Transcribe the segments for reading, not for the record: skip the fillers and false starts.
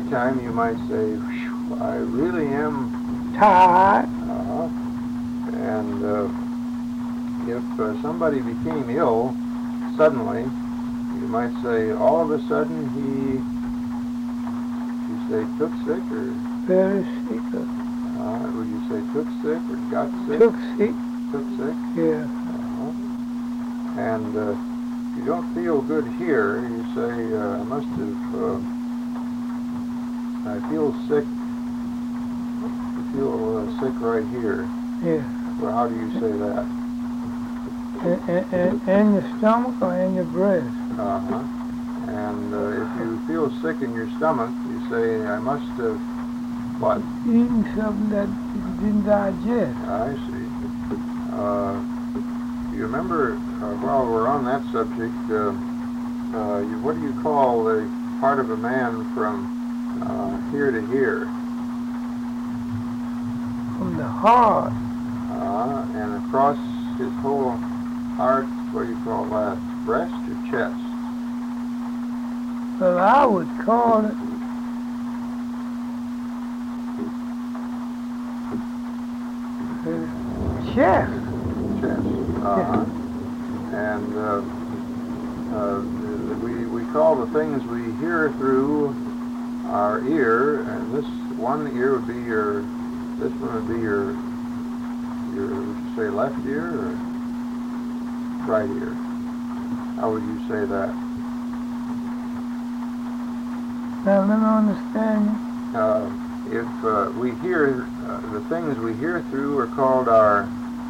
nighttime, you might say, "Phew, I really am tired. And if somebody became ill suddenly, you might say, all of a sudden you say took sick, or Very sick. would you say took sick or got sick? Took sick. Took sick. Yeah. And if you don't feel good here, you say, I must have, I feel sick. I feel sick right here. Yeah. Well, how do you say that? In your stomach or in your breast? And if you feel sick in your stomach, you say, I must have, what? Eating something that you didn't digest. I see. You remember, while we're on that subject, what do you call the part of a man from here to here? From the heart. And across his whole heart, what do you call that? Breast or chest? Well, I would call it chest. Chest. And we call the things we hear through our ear, and this one ear would be your, this one would be your would you say left ear or right ear? How would you say that? Now, let me understand you. If we hear, the things we hear through are called our,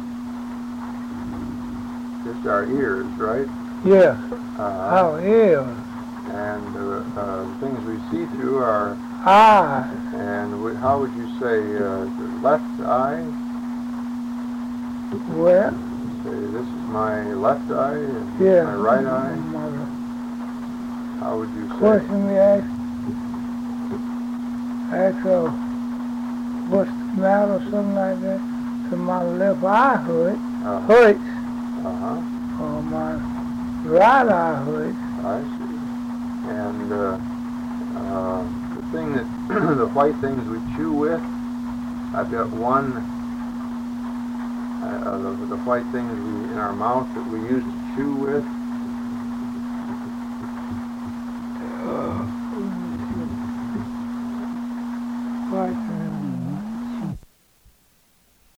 just our ears, right? Yeah. Our ears. And the things we see through are eyes. And how would you say the left eye? Well, say this is my left eye and yeah, my right eye. How would you say? Question we ask what's the matter or something like that. So my left eye hurts. Or my right eye hurts. I see. And the thing that the white things we chew with, I've got one. The white things in our mouth that we use to chew with.